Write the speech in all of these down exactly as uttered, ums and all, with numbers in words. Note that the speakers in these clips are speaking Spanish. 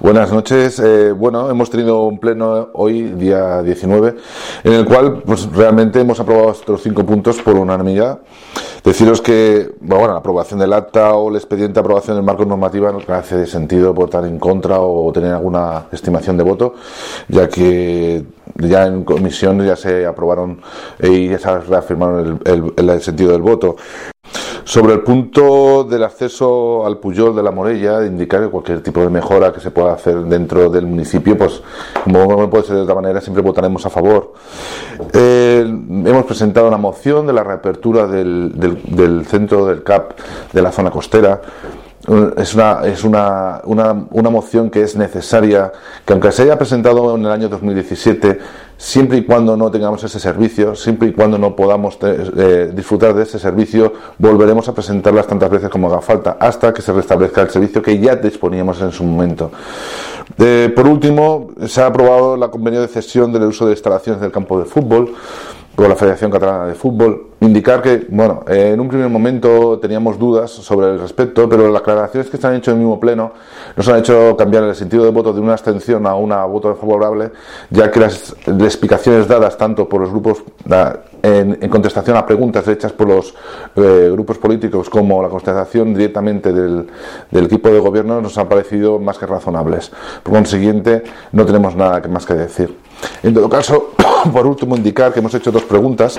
Buenas noches. Eh, bueno, hemos tenido un pleno hoy, día diecinueve, en el cual pues realmente hemos aprobado estos cinco puntos por unanimidad. Deciros que bueno, la aprobación del acta o el expediente de aprobación del marco normativa no hace sentido votar en contra o tener alguna estimación de voto, ya que ya en comisión ya se aprobaron y ya se reafirmaron el, el, el sentido del voto. Sobre el punto del acceso al Pujol de la Morella, de indicar que cualquier tipo de mejora que se pueda hacer dentro del municipio, pues como no puede ser de otra manera, siempre votaremos a favor. Eh, hemos presentado una moción de la reapertura del, del, del centro del C A P de la zona costera. Es una, es una, una, una moción que es necesaria, que aunque se haya presentado en el año dos mil diecisiete, siempre y cuando no tengamos ese servicio, siempre y cuando no podamos eh, disfrutar de ese servicio, volveremos a presentarlas tantas veces como haga falta, hasta que se restablezca el servicio que ya disponíamos en su momento. Eh, por último, se ha aprobado la convenio de cesión del uso de instalaciones del campo de fútbol por la Federación Catalana de Fútbol. Indicar que, bueno, eh, en un primer momento teníamos dudas sobre el respecto, pero las aclaraciones que se han hecho en el mismo pleno nos han hecho cambiar el sentido de voto de una abstención a una voto favorable, ya que las, las explicaciones dadas tanto por los grupos da, en, en contestación a preguntas hechas por los eh, grupos políticos como la contestación directamente del, del equipo de gobierno nos han parecido más que razonables. Por consiguiente, no tenemos nada más que decir. En todo caso, por último, indicar que hemos hecho dos preguntas.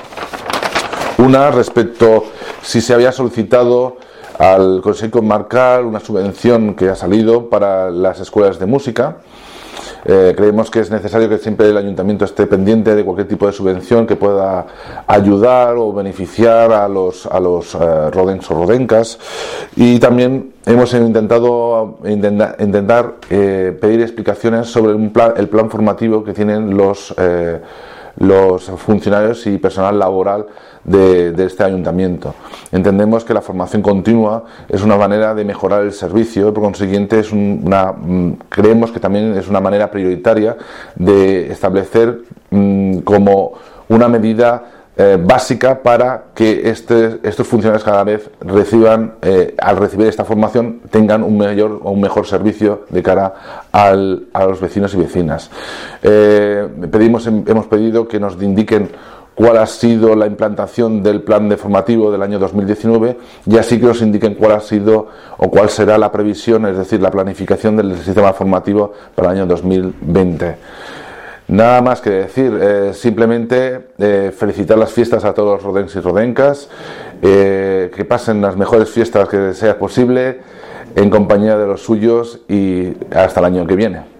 Una respecto si se había solicitado al Consejo Comarcal una subvención que ha salido para las escuelas de música. Eh, creemos que es necesario que siempre el ayuntamiento esté pendiente de cualquier tipo de subvención que pueda ayudar o beneficiar a los, a los eh, rodens o rodencas. Y también hemos intentado intenta, intentar eh, pedir explicaciones sobre un plan, el plan formativo que tienen los eh, los funcionarios y personal laboral de, de este ayuntamiento. Entendemos que la formación continua es una manera de mejorar el servicio y por consiguiente es una, creemos que también es una manera prioritaria de establecer mmm, como una medida Eh, básica para que este, estos funcionarios cada vez reciban, eh, al recibir esta formación, tengan un mayor o un mejor servicio de cara al, a los vecinos y vecinas. Eh, pedimos, hemos pedido que nos indiquen cuál ha sido la implantación del plan de formativo del año dos mil diecinueve y así que nos indiquen cuál ha sido o cuál será la previsión, es decir, la planificación del sistema formativo para el año dos mil veinte. Nada más que decir, eh, simplemente eh, felicitar las fiestas a todos los rodens y rodencas, eh, que pasen las mejores fiestas que sea posible en compañía de los suyos y hasta el año que viene.